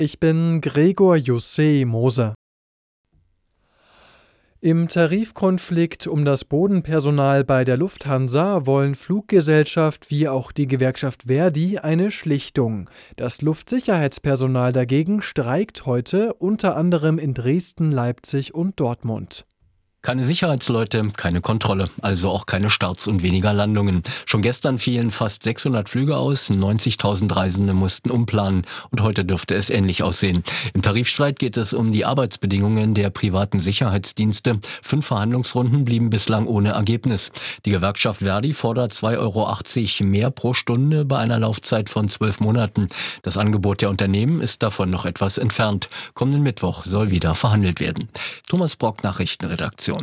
Ich bin Gregor Jussé Moser. Im Tarifkonflikt um das Bodenpersonal bei der Lufthansa wollen Fluggesellschaft wie auch die Gewerkschaft ver.di eine Schlichtung. Das Luftsicherheitspersonal dagegen streikt heute, unter anderem in Dresden, Leipzig und Dortmund. Keine Sicherheitsleute, keine Kontrolle, also auch keine Starts und weniger Landungen. Schon gestern fielen fast 600 Flüge aus, 90.000 Reisende mussten umplanen und heute dürfte es ähnlich aussehen. Im Tarifstreit geht es um die Arbeitsbedingungen der privaten Sicherheitsdienste. 5 Verhandlungsrunden blieben bislang ohne Ergebnis. Die Gewerkschaft ver.di fordert 2,80 € mehr pro Stunde bei einer Laufzeit von 12 Monaten. Das Angebot der Unternehmen ist davon noch etwas entfernt. Kommenden Mittwoch soll wieder verhandelt werden. Thomas Brock, Nachrichtenredaktion.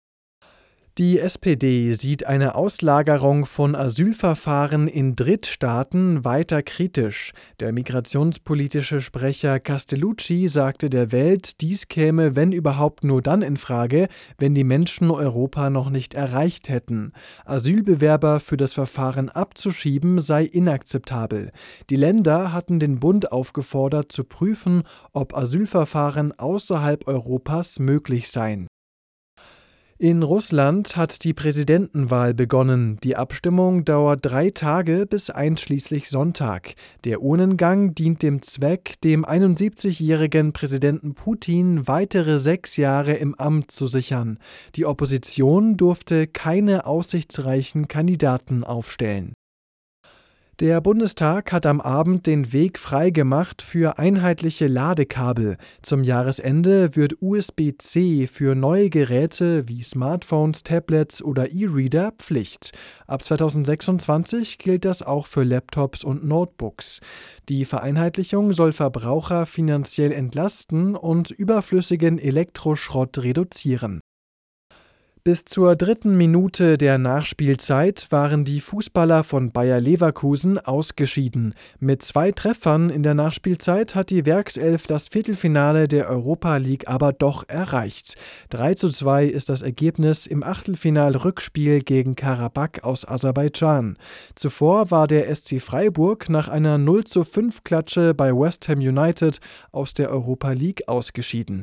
Die SPD sieht eine Auslagerung von Asylverfahren in Drittstaaten weiter kritisch. Der migrationspolitische Sprecher Castellucci sagte der Welt, dies käme, wenn überhaupt, nur dann in Frage, wenn die Menschen Europa noch nicht erreicht hätten. Asylbewerber für das Verfahren abzuschieben sei inakzeptabel. Die Länder hatten den Bund aufgefordert, zu prüfen, ob Asylverfahren außerhalb Europas möglich seien. In Russland hat die Präsidentenwahl begonnen. Die Abstimmung dauert 3 Tage bis einschließlich Sonntag. Der Urnengang dient dem Zweck, dem 71-jährigen Präsidenten Putin weitere 6 Jahre im Amt zu sichern. Die Opposition durfte keine aussichtsreichen Kandidaten aufstellen. Der Bundestag hat am Abend den Weg freigemacht für einheitliche Ladekabel. Zum Jahresende wird USB-C für neue Geräte wie Smartphones, Tablets oder E-Reader Pflicht. Ab 2026 gilt das auch für Laptops und Notebooks. Die Vereinheitlichung soll Verbraucher finanziell entlasten und überflüssigen Elektroschrott reduzieren. Bis zur 3. Minute der Nachspielzeit waren die Fußballer von Bayer Leverkusen ausgeschieden. Mit 2 Treffern in der Nachspielzeit hat die Werkself das Viertelfinale der Europa League aber doch erreicht. 3:2 ist das Ergebnis im Achtelfinal-Rückspiel gegen Karabakh aus Aserbaidschan. Zuvor war der SC Freiburg nach einer 0:5-Klatsche bei West Ham United aus der Europa League ausgeschieden.